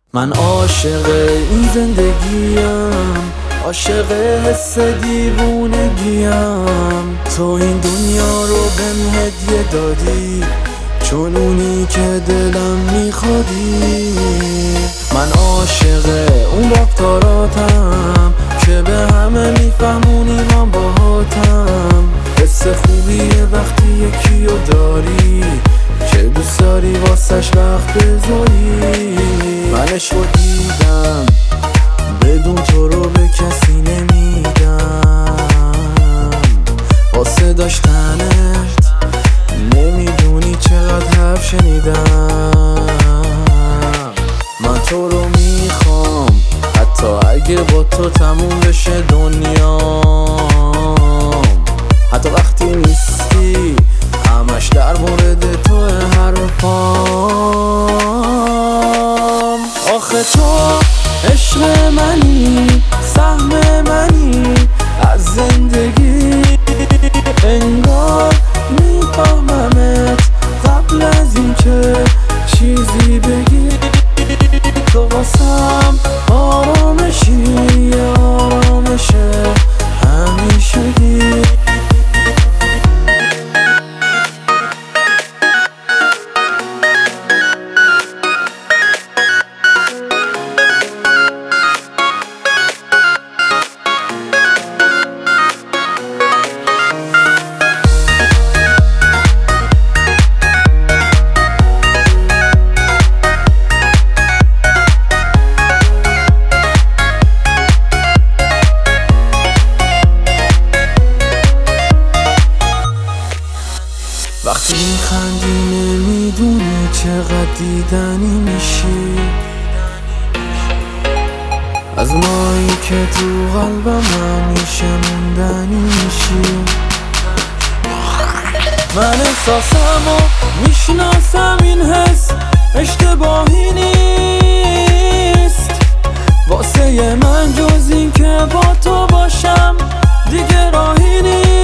من عاشق این زندگیم، عاشق حس دیوونگیم. تو این دنیا رو بهم هدیه دادی، چون اونی که دلم میخوادی. من عاشق اون رفتاراتم که به همه میفهمونی من باهاتم. حس خوبیه وقتی یکی رو داری که دوست داری واسش وقت بذاری. منش رو دیدم بدون تو رو به کسی نمیدم. واسه داشتنت نمیدونی چقدر حرف شنیدم. من تو رو میخوام حتی اگه با تو تموم بشه دنیام. حتی وقتی نیستی همش در مورد تو حرفام. آخه تو عشق منی، سهم منی از زندگی. انگار میفهممت قبل از این که چیزی بگی. تو واسم آرامشی، آرامش همیشگی. وقتی میخندی نمیدونی چقدر دیدنی میشی. از مایی که تو قلبم همیشه موندنی میشی. من احساسمو میشناسم، این حس اشتباهی نیست. واسه من جز این که با تو باشم دیگه راهی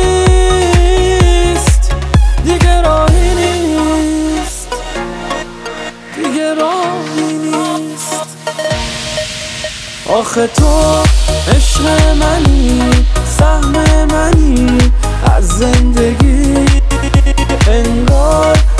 نیست. دیگه راهی نیست، دیگه راهی نیست. آخه تو عشق منی، سهم منی از زندگی. انگار